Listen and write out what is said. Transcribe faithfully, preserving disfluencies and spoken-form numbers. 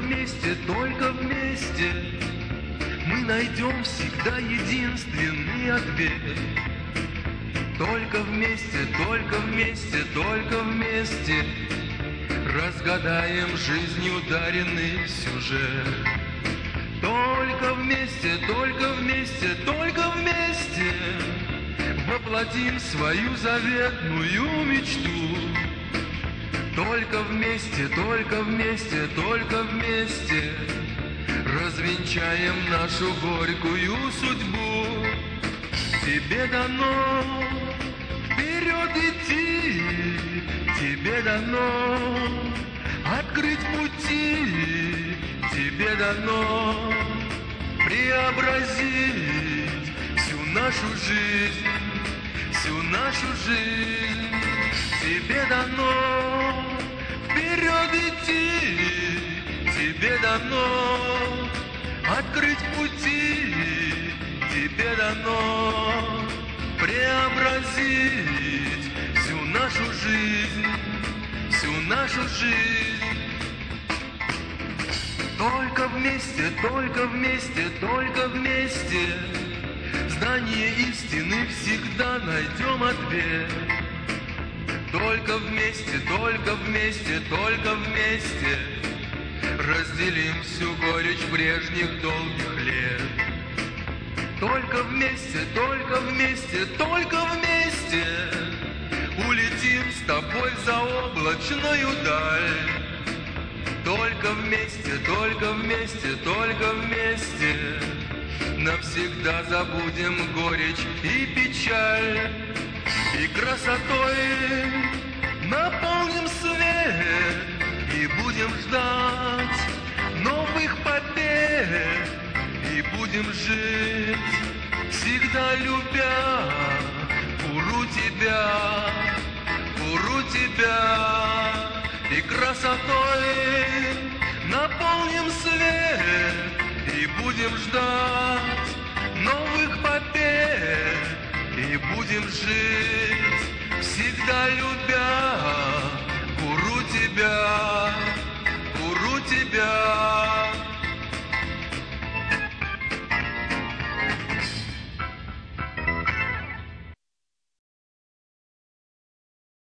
вместе, только вместе мы найдем всегда единственный ответ. Только вместе, только вместе, только вместе разгадаем жизнью ударенный сюжет. Только вместе, только вместе, только вместе воплотим свою заветную мечту. Только вместе, только вместе, только вместе развенчаем нашу горькую судьбу. Тебе дано вперед идти, тебе дано открыть пути, тебе дано преобразить всю нашу жизнь, всю нашу жизнь. Тебе дано вперед идти, тебе дано открыть пути, тебе дано преобразить всю нашу жизнь, всю нашу жизнь. Только вместе, только вместе, только вместе в знании истины всегда найдем ответ. Только вместе, только вместе, только вместе разделим всю горечь прежних долгих лет. Только вместе, только вместе, только вместе улетим с тобой за облачную даль. Только вместе, только вместе, только вместе навсегда забудем горечь и печаль. И красотой наполним свет и будем ждать новых побед. И будем жить, всегда любя куру тебя, куру тебя. И красотой наполним свет и будем ждать новых побед. И будем жить, всегда любя